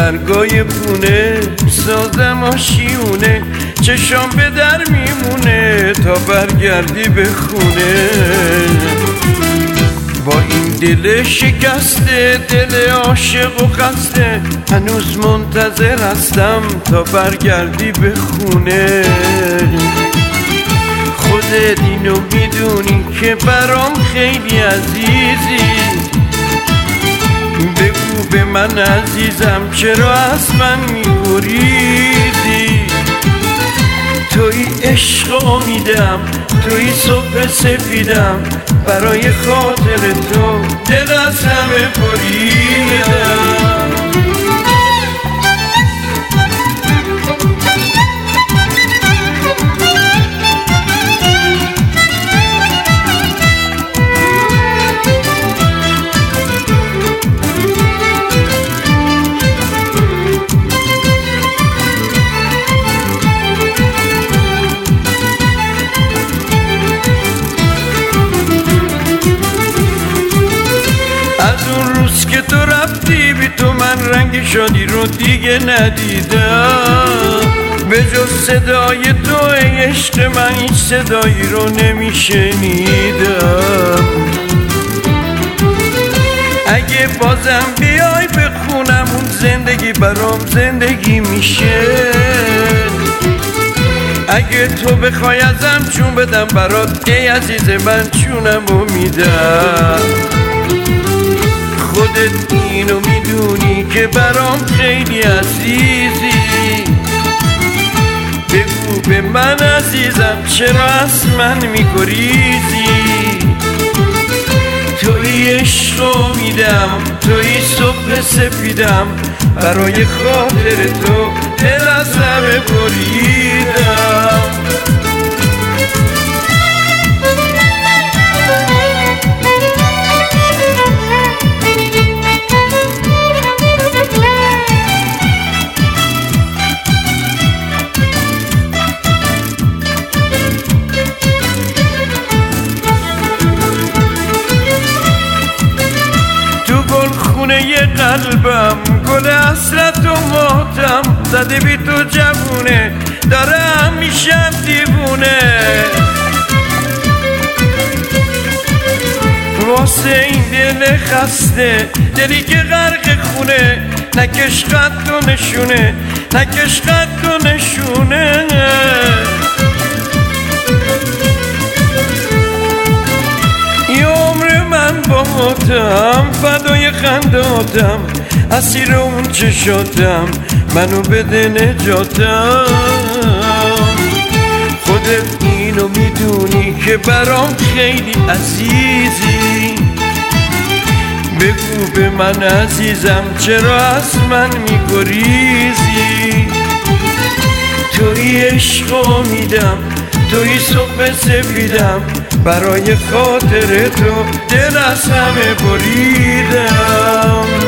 برگای پونه سازم آشیونه چشام به در میمونه تا برگردی به خونه با این دل شکسته دل عاشق و خسته هنوز منتظر هستم تا برگردی به خونه خودت اینو میدونی که برام خیلی عزیزی بگو به من عزیزم چرا از من میگریزی توی عشق امیدم توی صبح سفیدم برای خاطر تو دل از همه بریدم که تو رفتی بی تو من رنگ شادی رو دیگه ندیدم به جز صدای تو ای عشق من هیچ صدایی رو نمیشنیدم اگه بازم بیای بخونم اون زندگی برام زندگی میشه اگه تو بخوای ازم چون بدم برات ای عزیز من چونمو میدم خودت اینو میدونی که برام خیلی عزیزی بگو به من عزیزم چرا از من میگریزی توی عشق امیدم توی صبح سفیدم برای خاطر تو دل از همه بریدم خونه قلبم گل حسرت و ماتم زده بی تو جوونه دارم میشم دیوونه واسه این دل خسته دلی که غرق خونه نکش خط و نشونه نکش خط و نشونه باتم فدای خنداتم اسیر اون چشاتم منو بده نجاتم خودت اینو میدونی که برام خیلی عزیزی بگو به من عزیزم چرا از من میگریزی توی عشق امیدم توی صبح سفیدم برای خاطر تو دل از همه بریدم